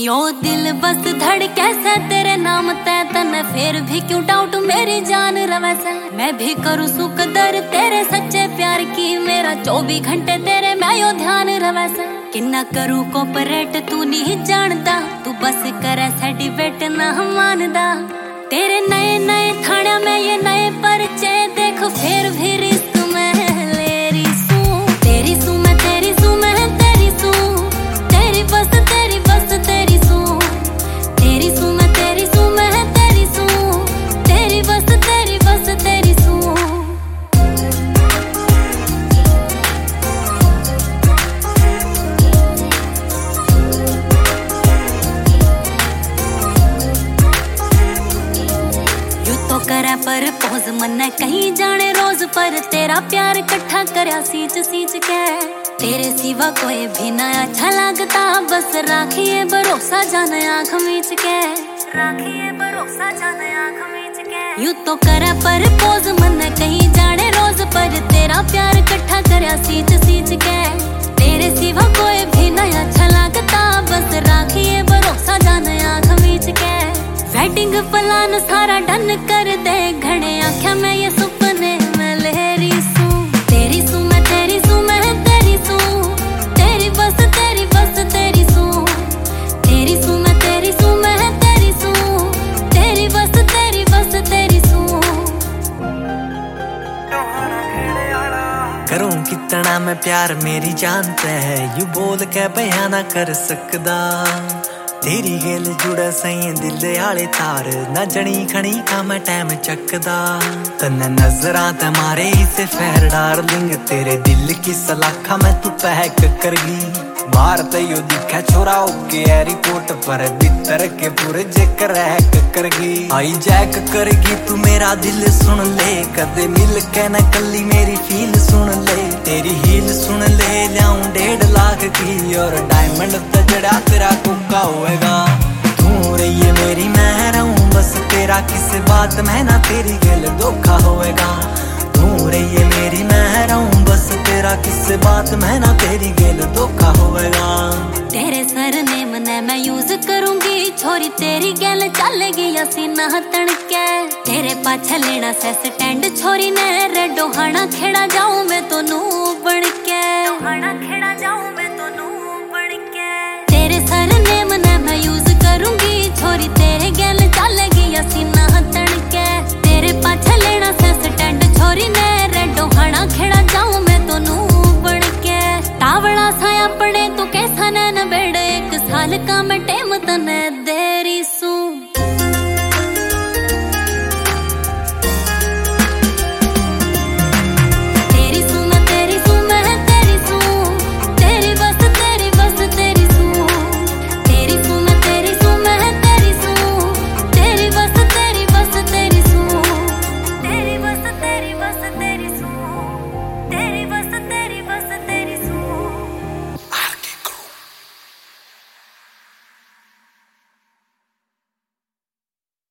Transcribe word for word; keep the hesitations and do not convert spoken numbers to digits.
यो दिल बस धड़के से तेरे नाम ते तने फिर भी क्यों डाउट मेरी जान रवे से। मैं भी करूँ सुकदर तेरे सच्चे प्यार की, मेरा चौबीस घंटे तेरे मैं यो ध्यान रवे से। किन्ना करूँ कोपरेट तू नहीं जानता, तू बस करे सर्टिफिकेट ना मानदा। तेरे नए नए थाना में ये नए परिचय देख फिर भी रिस्क में ले रिसू। तेरी सू मैं तेरी सू मैं तेरी सू, तेरी बस तेरी बस तेरी सू। तेरी सू मैं तेरी सू मैं तेरी सू, तेरी बस तेरी बस तेरी सू। करे पर पोज मन कहीं जाने रोज पर तेरा प्यार इकट्ठा करया सींच सींच के। तेरे सिवा कोई भी ना अच्छा लगता, बस राखिए भरोसा जाने आँख मीच के। राखिए भरोसा जाने आँख मीच के। यूं तो करे पर पोज मन कहीं जाने रोज पर तेरा प्यार इकट्ठा करया सींच सींच के। तेरे सिवा कोई भी ना अच्छा लगता, बस राखिए भरोसा जाने आँख मीच के। वेडिंग प्लान सारा डन कर दे घने आख्या मैं ये सुपने में लहरी सू। तेरी सू मैं तेरी सू मैं तेरी सू, तेरी बस तेरी बस तेरी सू। तेरी सू मैं तेरी सू मैं तेरी सू, तेरी बस तेरी बस तेरी सू। करूं कितना मैं प्यार मेरी जानते है, यू बोल के बयां ना कर सकदा। तेरी गेल जुड़ा सही दिल आले तार, ना जनी खनी का मैं टाइम चकदा। तन्ने नजरां ते मारे इसे फेर डार्लिंग, तेरे दिल की सलाखा मैं तू पैक करगी। बाहर ते यो दिखा छोरा ओके एयरपोर्ट पर, भीतर के पूरे जेकर रैक करगी। आई जैक करगी तू मेरा दिल सुन ले, कदे मिल के न कली मेरी फील सुन ले। तेरी हील सुन ले लियाऊं डेढ़ लाख की, और डायमंड तजड़ा तेरा कोका होएगा। तू रही मेरी मैं रहूं बस तेरा, किस बात में ना तेरी गल धोखा होएगा। तू रही मेरी मैं रहूं बस तेरा, किस बात में ना तेरी गल धोखा होएगा। तेरे सरनेम ने मैं यूज करूंगी, छोरी तेरी गल चलेगी या सीना तड़के। तेरे पाछे लेना से स्टैंड छोरी ने रेडो हाना खेड़ा जाऊं मैं तो